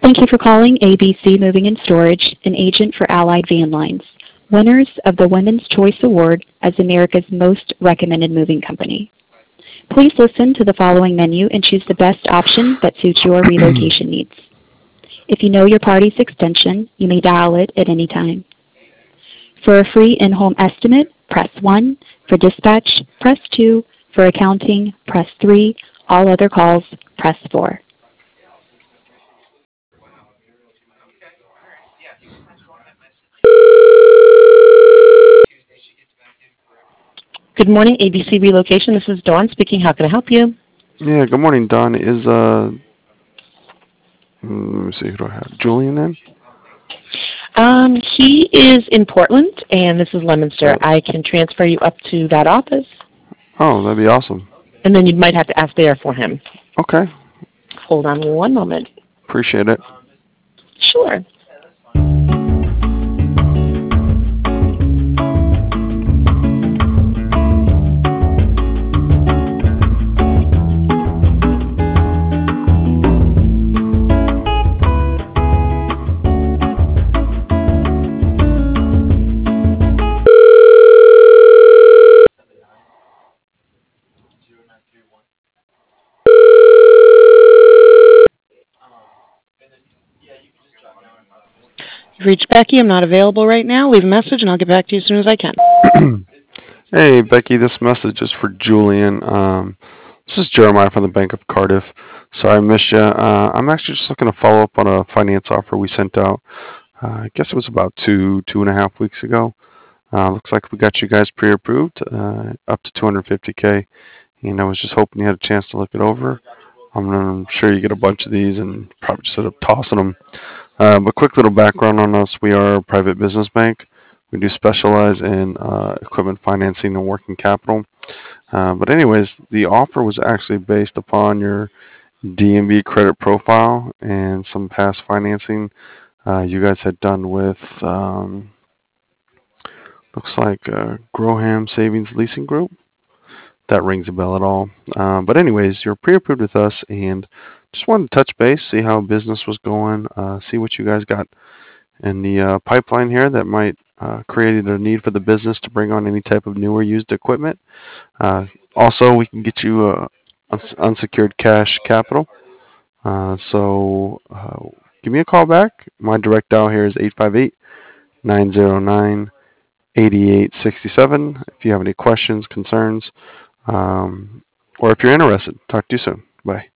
Thank you for calling ABC Moving and Storage, an agent for Allied Van Lines, winners of the Women's Choice Award as America's most recommended moving company. Please listen to the following menu and choose the best option that suits your relocation needs. If you know your party's extension, you may dial it at any time. For a free in-home estimate, press 1. For dispatch, press 2. For accounting, press 3. All other calls, press 4. Good morning, ABC Relocation. This is Dawn speaking. How can I help you? Yeah, good morning, Don. Is let me see, who do I have? Julian in? He is in Portland, and this is Leominster. Oh, I can transfer you up to that office, oh, that'd be awesome. and then you might have to ask there for him. Okay, Hold on one moment. appreciate it. Sure. You've reached Becky. I'm not available right now. Leave a message, and I'll get back to you as soon as I can. Hey, Becky, this message is for Julian. This is Jeremiah from the Bank of Cardiff. Sorry I missed you. I'm actually just looking to follow up on a finance offer we sent out. I guess it was about 2.5 weeks ago. Looks like we got you guys pre-approved, up to 250K. And I was just hoping you had a chance to look it over. I'm sure you get a bunch of these and probably just end up tossing them. But quick little background on us. We are a private business bank. We do specialize in equipment financing and working capital. But anyways, the offer was actually based upon your DMV credit profile and some past financing you guys had done with, looks like Groham Savings Leasing Group. That rings a bell at all. But anyways, you're pre-approved with us, and just wanted to touch base, see how business was going, see what you guys got in the pipeline here that might create a need for the business to bring on any type of new or used equipment. Also, we can get you unsecured cash capital. So give me a call back. My direct dial here is 858-909-8867. If you have any questions, concerns, or if you're interested, talk to you soon. Bye.